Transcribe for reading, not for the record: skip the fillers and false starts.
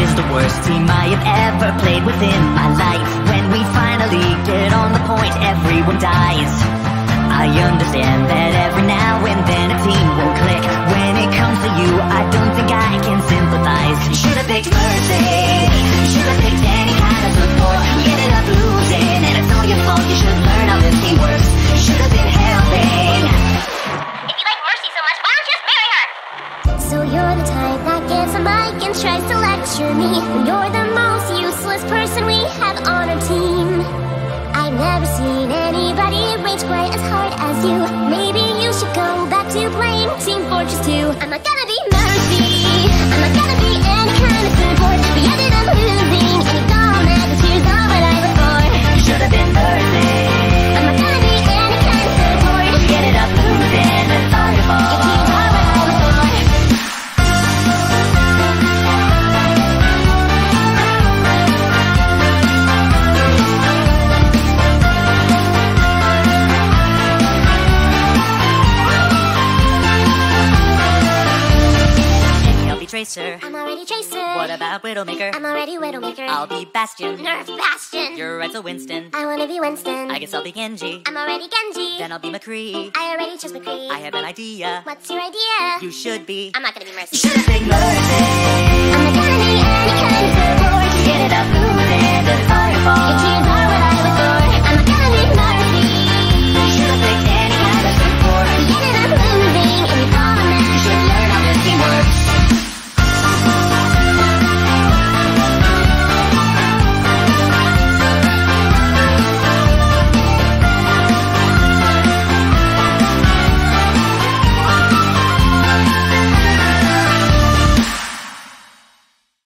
is the worst team I have ever played within my life. When we finally get on the point, everyone dies. I understand that every now and then a team won't click. When it comes to you, I don't think I can sympathize. You should have picked Mercy. You should have picked any kind of support. You ended up losing, and it's all your fault. You should learn how this team works. You should have been helping. If you like Mercy so much, why don't you just marry her? So you're the type that gets a mic and tries to lecture me. You're the most useless person we have on our team. I've never seen anybody rage quite as hard as you. Maybe you should go back to playing Team Fortress 2. I'm not gonna be Mercy. I'm not gonna be any kind of support. We ended up losing, and you don't have to choose all what I look for. You should have been Mercy. I'm not gonna be any kind of support. You ended up losing, it's all your fault. You choose all what I look for. Tracer. I'm already Tracer. What about Widowmaker? I'm already Widowmaker. I'll be Bastion. Nerf Bastion. You're right, so Winston. I wanna be Winston. I guess I'll be Genji. I'm already Genji. Then I'll be McCree. I already chose McCree. I have an idea. What's your idea? You should be. I'm not gonna be Mercy. You should have picked Mercy. I'm not gonna be any kind of support. You ended up losing, it's all your fault.